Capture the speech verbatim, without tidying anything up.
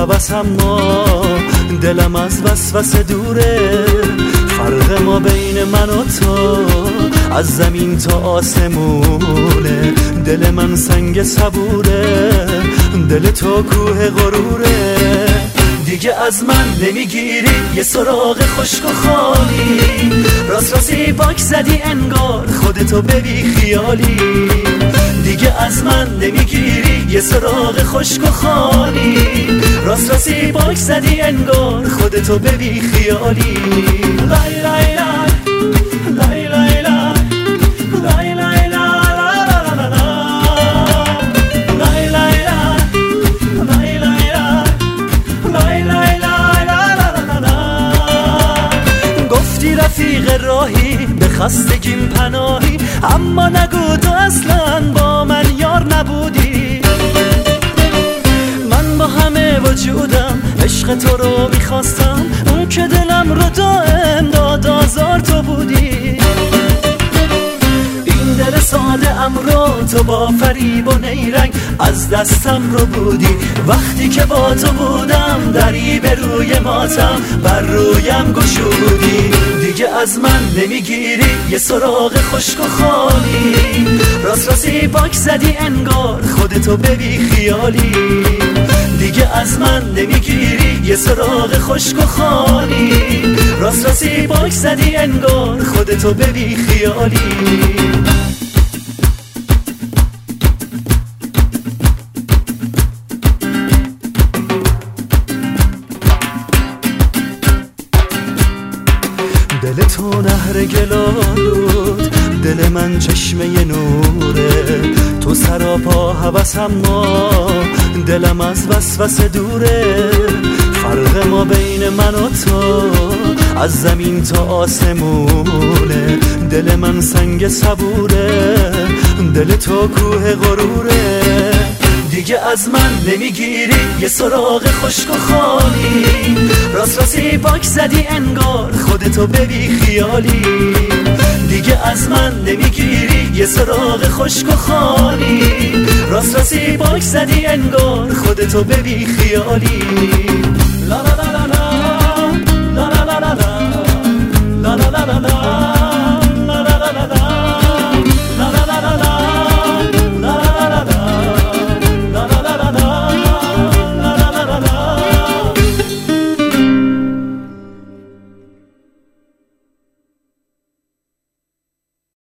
هوس، اما دلم از وسوسه دوره. فرق ما بین من و تو از زمین تا آسمونه. دل من سنگ صبوره، دل تو کوه غروره. دیگه از من نمیگیری یه سراغ خشک و خالی، راست راستی باک زدی انگار خودتو ببی خیالی. دیگه از من نمیگیری یه سراغ خشک و خالی، راست راستی باک زدی انگار خودتو ببی خیالی. لای لای لای لای لای لای لای لای رفیق راهی به خستگیم پناهی، اما نگو تو اصلا با من یار نبودی. من با همه وجودم عشق تو رو میخواستم، اون که دلم رو دائم داد آزار تو بودی. این دل ساده ام رو تو با فریب و نیرنگ از دستم رو بودی. وقتی که با تو بودم دری به روی ماتم بر رویم گشودی. دیگه از من نمیگیری یه سراغ خشک و خالی، راست راستی باک زدی انگار خودتو ببی خیالی. دیگه از من نمیگیری یه سراغ خشک و خالی، راست راستی باک زدی انگار خودتو ببی خیالی. دل تو نهر گلالود، دل من چشمه نوره. تو سراپا هوس، اما دلم از وسوسه دوره. فرق ما بین من و تو از زمین تا آسمونه. دل من سنگ صبوره، دل تو کوه غروره. دیگه از من نمیگیری یه سراغ خشک و خالی، راست راستی باک زدی انگار خودتو ببی خیالی. دیگه از من نمیگیری یه سراغ خشک و خالی، راست راستی باک زدی انگار خودتو ببی خیالی. لا لا لا لا لا لا لا لا لا لا لا لا لا لا.